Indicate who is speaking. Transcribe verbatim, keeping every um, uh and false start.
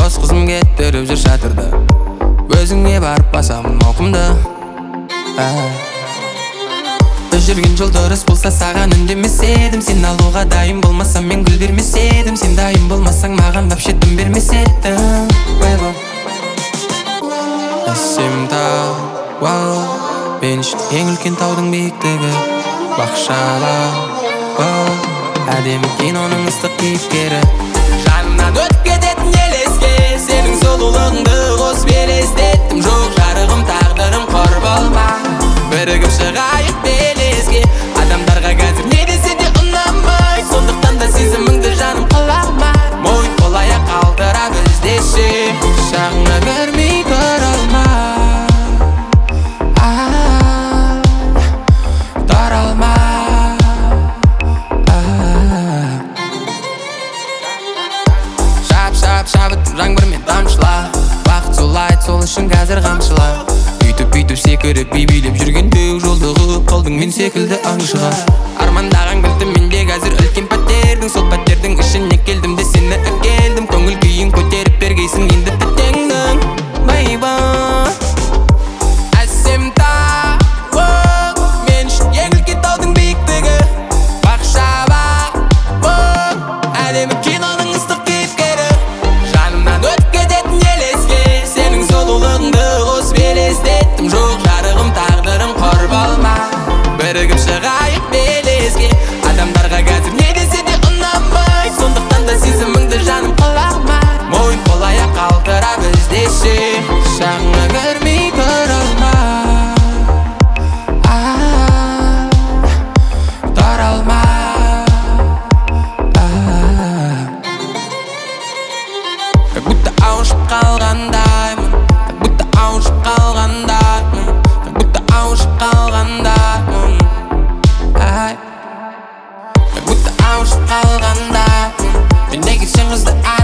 Speaker 1: дос қызым кетіріп жүр шатырды, өзіңе барып басам оқымды. Біз жүрген жол дұрыс болса саған үндемес едім. Сен алуға дайын болмасам мен гүл бермес едім. Сен дайын болмасаң маған вообще дым бермес едің. Әсем тау, вау, мен үшін ең үлкен таудың биіктігі. Бақшала, вау, әдемі киноның ыстық кейіпкері. Жанымнан өтіп кететін елеске, сенің сұлулығыңды қосып елестеттім. Жоқ жарығым, тағдырым қор болма, бірігіп шығайық белеске. Адамдарға қазір не десе де ұнамай, сондықтан да сезіміңді жаным қылама. Мойын қолая қалдыра біздеші, шағыңа көрмей тұра алма, тұра алма. Шап, шап, шабыттым жаңбырмен тамшыла, бақыт солайды, сол үшін қазір қамшыла. Үйтіп-үйтіп секіріп би-билеп жүргенде жолды қылып қалдың мен секілді аңшыға. Армандаған кілтім менде қазір үлкен пәтердің, сол пәтердің ішіне келдім де сені әкелдім. Көңіл күйін көтеріп бергейсің енді тәтеңнің байба. Әсем тау, мен үшін ең үлкен таудың биіктігі. Бақшаба, әдемі киноның ыстық кейіпкері. Жанымнан өтіп кететін елеске, сенің сұлулығыңды қосып елестеттім. Жоқ жарығым, тағдырым қор болма, бірігіп шығайық белеске. Адамдарға қазір не десе де ұнамай, сондықтан да сезіміңді жаным қылама. Мойын қолая қалдыра біздеші, шағыңа көрмей тұра алма, тұра алма. Как будто ауышып қалғандаймын, как будто ауышып қалғандаймын, как будто ауышып қалғандаймын, ай. Как будто ауышып қалғандаймын, мен неге сен қызды